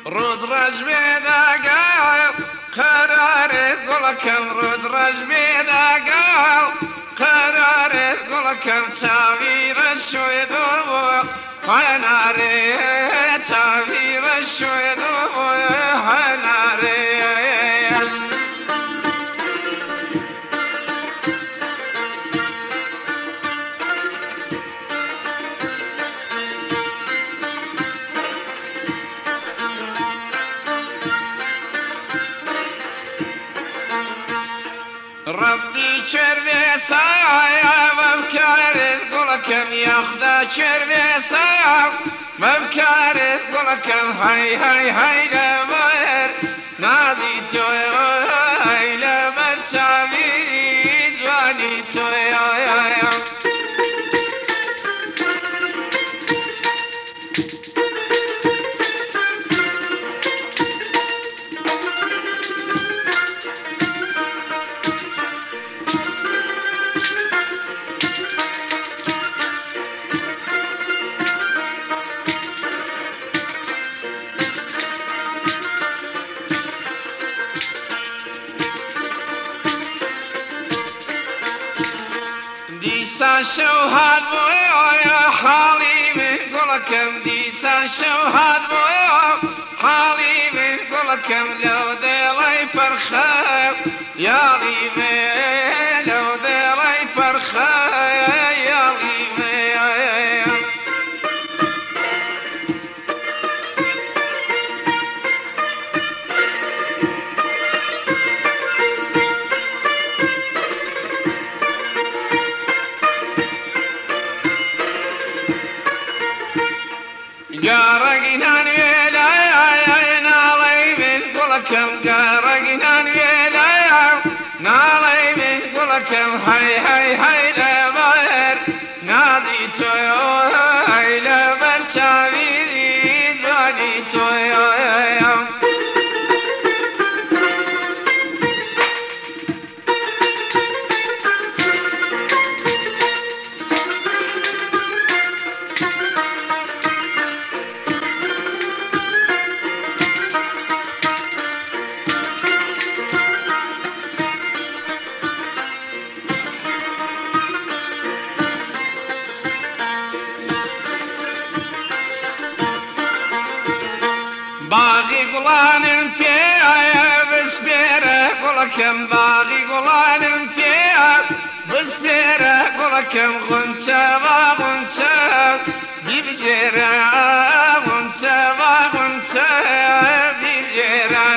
رود رجبێدا گاڵ قەرارێت گوڵەکەم رود رجبێدا گاڵ قەرارێت گوڵەکەم چاویرە شوێدۆ هەنارێ چاویرە شوێدۆ هەنارێ ربي چرده سایا مبکارت گلکم یخدا چرده سایا مبکارت گلکم های های های لبر نازی توی های لبر سامی جوانی توی دیسان شوهد بویا حالی من گلکم دیسان شوهد بویا حالی من گلکم لو دلی پرخه یالی من لو دلی پرخه یالی من قارقنان ويلايا نالي من قلكم قارقنان ويلايا نالي من قلكم هاي هاي هاي لبر نادي تويو هاي لبر سامي جاني تويو باغی گلانم پێیە بسپێرە گوڵەکەم باغی گوڵانم پێیە بسپێرە گوڵەکەم غونچە با غونچە بیبژێرە غونچە با غونچە بیبژێرە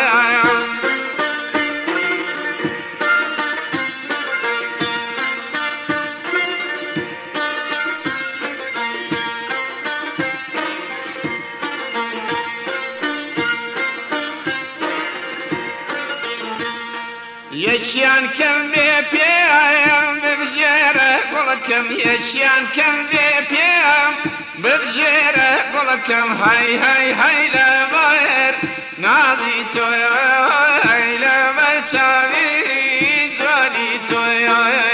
یەکیان کەم بێ پێم ببژێرە گوڵەکەم یەکیان کەم بێ پێم ببژێرە گوڵەکەم های های های لەبەر نازی تۆی های لەبەر چاوی جوانی تۆی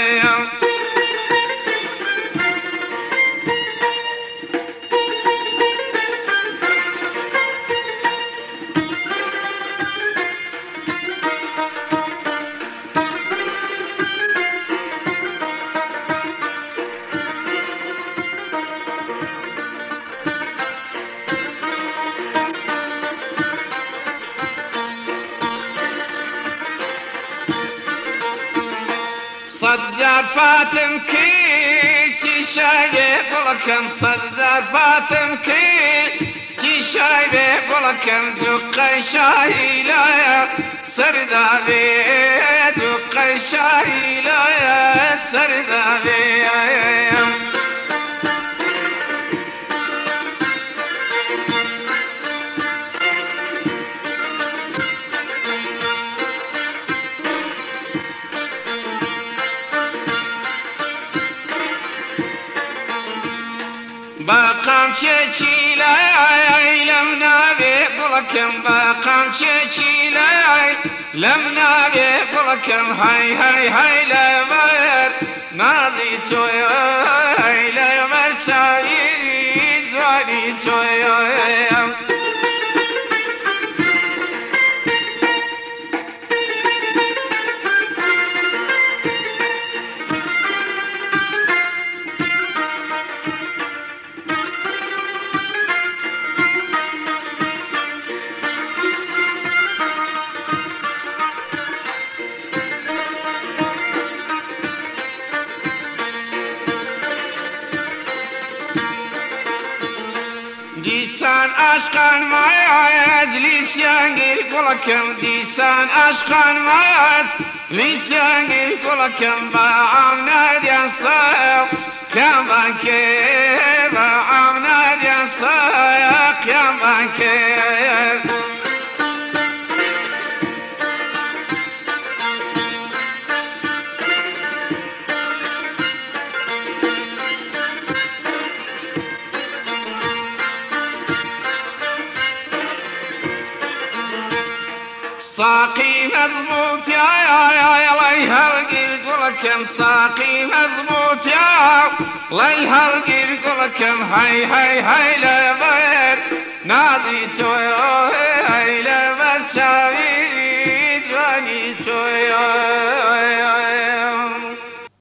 صد جار فاتم کی چی شایێ گوڵەکەم صد جار فاتم کی چی شایێ گوڵەکەم جوقەی شایی لایە سەردابێ جوقەی شایی لایە سەردابێ باقام چێکی لای لەم نابێ گوڵەکەم باقام چێکی لای لەم نابێ گوڵەکەم های های های لەبەر نازی تۆی های لەبەر چاوی جوانی تۆی دیسان عشقان مایز لیسیانگیر گلکم دیسان عشقان مایز لیسیانگیر گلکم با عمنا دیساق کم بانکه با عمنا دیساق کم بانکه ساقي مزبوط يا الله هالقير قولكم ساقي مزبوط يا الله هالقير قولكم هاي هاي هاي